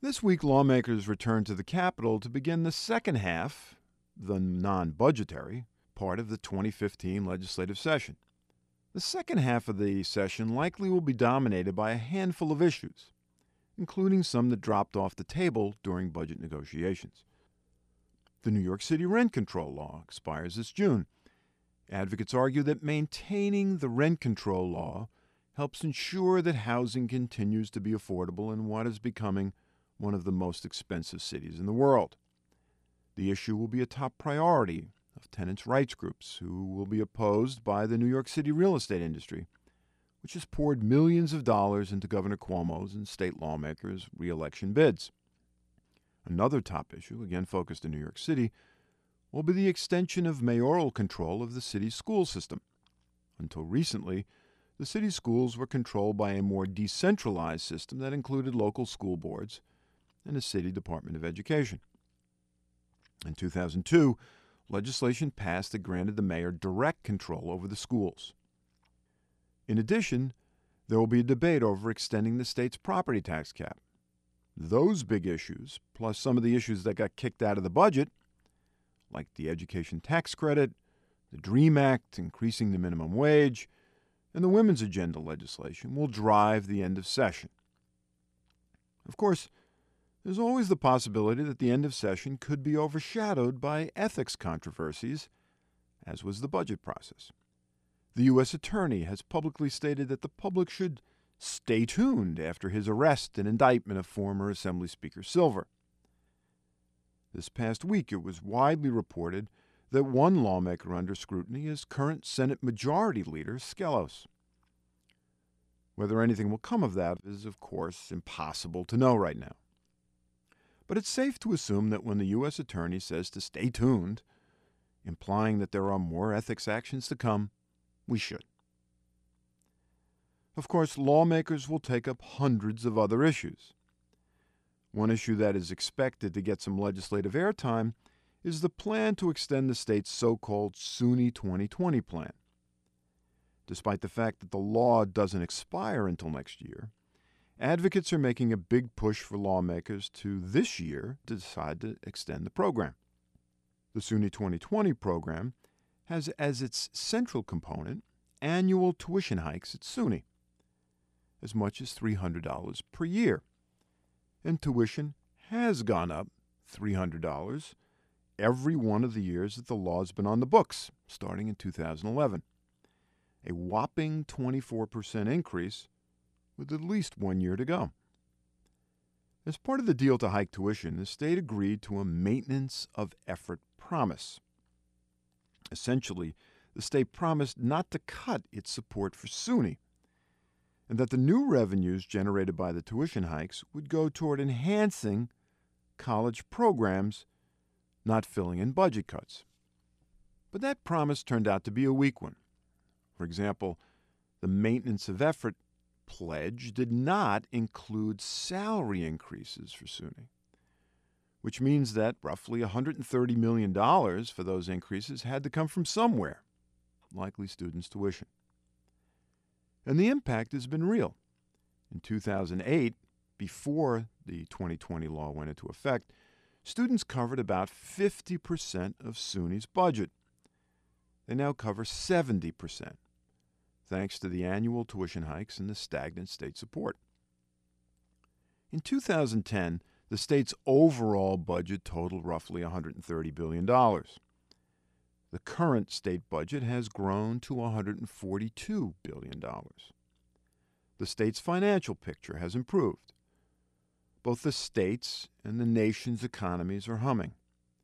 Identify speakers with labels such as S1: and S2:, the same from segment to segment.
S1: This week, lawmakers returned to the Capitol to begin the second half, the non-budgetary, part of the 2015 legislative session. The second half of the session likely will be dominated by a handful of issues, including some that dropped off the table during budget negotiations. The New York City rent control law expires this June. Advocates argue that maintaining the rent control law helps ensure that housing continues to be affordable in what is becoming one of the most expensive cities in the world. The issue will be a top priority of tenants' rights groups, who will be opposed by the New York City real estate industry, which has poured millions of dollars into Governor Cuomo's and state lawmakers' re-election bids. Another top issue, again focused in New York City, will be the extension of mayoral control of the city's school system. Until recently, the city's schools were controlled by a more decentralized system that included local school boards and the City Department of Education. In 2002, legislation passed that granted the mayor direct control over the schools. In addition, there will be a debate over extending the state's property tax cap. Those big issues, plus some of the issues that got kicked out of the budget, like the education tax credit, the DREAM Act, increasing the minimum wage, and the women's agenda legislation, will drive the end of session. Of course, there's always the possibility that the end of session could be overshadowed by ethics controversies, as was the budget process. The U.S. Attorney has publicly stated that the public should stay tuned after his arrest and indictment of former Assembly Speaker Silver. This past week, it was widely reported that one lawmaker under scrutiny is current Senate Majority Leader Skelos. Whether anything will come of that is, of course, impossible to know right now. But it's safe to assume that when the U.S. Attorney says to stay tuned, implying that there are more ethics actions to come, we should. Of course, lawmakers will take up hundreds of other issues. One issue that is expected to get some legislative airtime is the plan to extend the state's so-called SUNY 2020 plan. Despite the fact that the law doesn't expire until next year, advocates are making a big push for lawmakers to this year decide to extend the program. The SUNY 2020 program has as its central component annual tuition hikes at SUNY, as much as $300 per year. And tuition has gone up $300 every one of the years that the law has been on the books, starting in 2011. A whopping 24% increase with at least 1 year to go. As part of the deal to hike tuition, the state agreed to a maintenance of effort promise. Essentially, the state promised not to cut its support for SUNY, and that the new revenues generated by the tuition hikes would go toward enhancing college programs, not filling in budget cuts. But that promise turned out to be a weak one. For example, the maintenance of effort pledge did not include salary increases for SUNY, which means that roughly $130 million for those increases had to come from somewhere, likely students' tuition. And the impact has been real. In 2008, before the 2020 law went into effect, students covered about 50% of SUNY's budget. They now cover 70%. Thanks to the annual tuition hikes and the stagnant state support. In 2010, the state's overall budget totaled roughly $130 billion. The current state budget has grown to $142 billion. The state's financial picture has improved. Both the state's and the nation's economies are humming.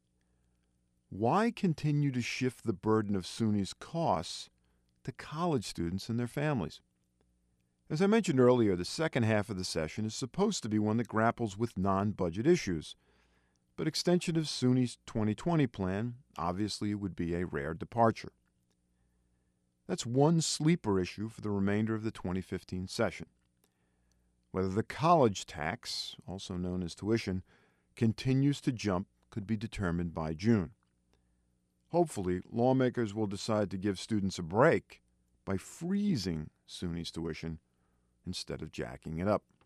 S1: Why continue to shift the burden of SUNY's costs to college students and their families? As I mentioned earlier, the second half of the session is supposed to be one that grapples with non-budget issues, but extension of SUNY's 2020 plan obviously would be a rare departure. That's one sleeper issue for the remainder of the 2015 session. Whether the college tax, also known as tuition, continues to jump could be determined by June. Hopefully, lawmakers will decide to give students a break by freezing SUNY's tuition instead of jacking it up.